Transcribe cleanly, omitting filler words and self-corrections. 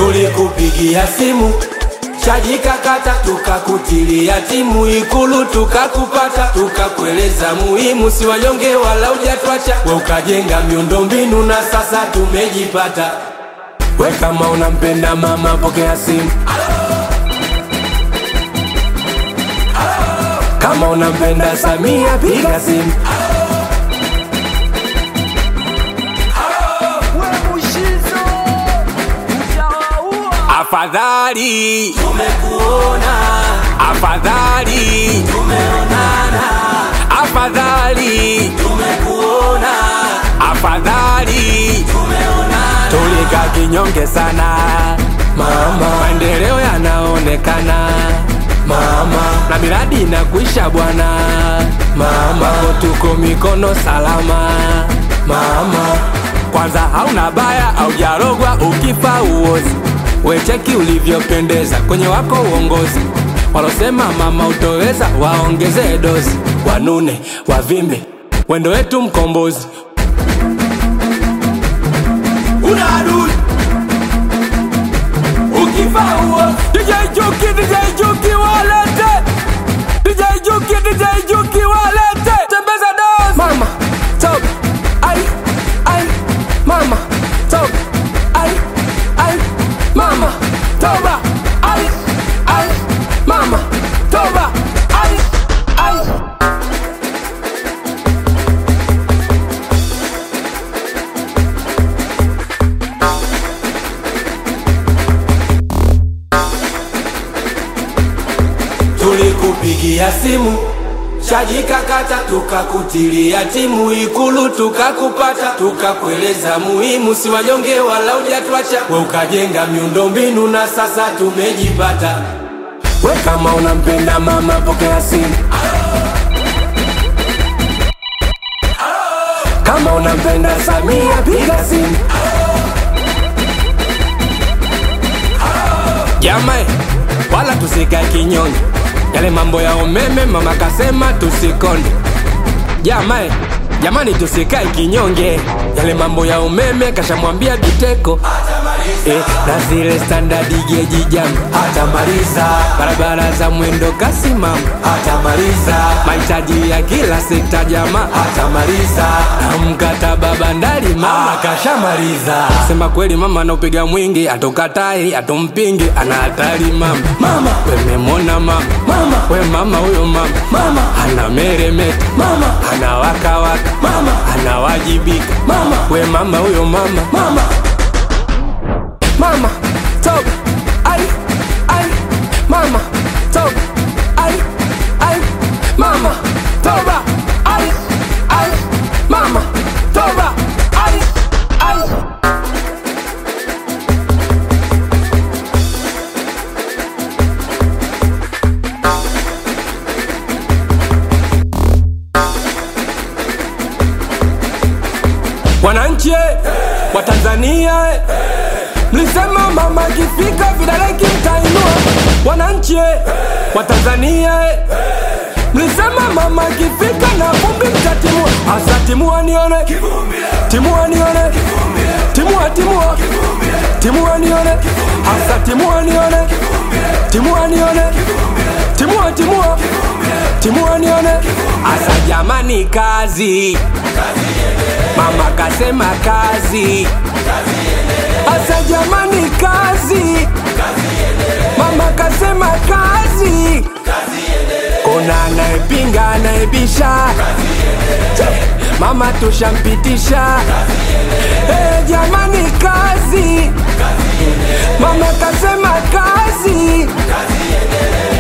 Tulikupigia simu chaji kakata, tukakutilia timu Ikulu tukakupata, tukakueleza muhimu si wanyonge wala hujatwacha. We ukajenga miundombinu na sasa tumejipata. We kama unampenda mama pokea simu. Kama unampenda Samia piga simu. Afadhali tumekuona, afadhali tumeonana, afadhali tumekuona, afadhali tumeonana. Tulika kinyonge sana mama, maendeleo yanaonekana mama, na miradi inakuisha bwana mama, tuko mikono salama mama. Kwanza hauna baya au jarogwa, ukifa uozi. We cheki ulivyopendeza kwenye wako uongozi. Walosema mama utoweza waongeze dozi, wanune wavimbe wendo wetu mkombozi. Una adui ukifa uozi. DJ Juki walete, DJ Juki walete. Tembeza dozi mama top, ai mama top, ai mama toba, ai mama toba, ai. Tulikupigia simu chaji kakata, tukakutilia timu Ikulu tukakupata, tukakueleza muhimu si wanyonge wala hujatwacha. We ukajenga miundombinu na sasa tumejipata. We kama unampenda mama pokea simu. Kama unampenda Samia piga simu. Jamai wala tusikae kinyonge, yale mambo ya umeme mama kasema tusikonde. Jamani tusikae kinyonge, yale mambo ya umeme kashamwambia Biteko na zile standard geji jam hatamaliza. Barabara za mwendo kasi mama hatamaliza. Mahitaji ya kila sekta jama hatamaliza. Na mkataba bandari mama kashamaliza. Sema kweli mama anaupiga mwingi, atokatai atompingi, ana hatari mama. We memona mama, we mama huyo mama ana meremeta mama, ana waka mama, ana wajibika mama. We mama huyo mama top, ai mama top, ai mama toba, ai mama toba, ai. Wananchi wa Tanzania mlisema mama kifika vidole kimtainua. Wananchi wa Tanzania mlisema mama kifika na vumbi mtatimua. Asa timua nione, timua nione, timua nione, asa timua nione, timua nione, timua nione. Asa jamani kazi mama kasema kazi. Asa jamani kazi, mama kasema kazi. Kuna anayepinga anayebisha, mama tushampitisha. Jamani kazi, mama kasema kazi.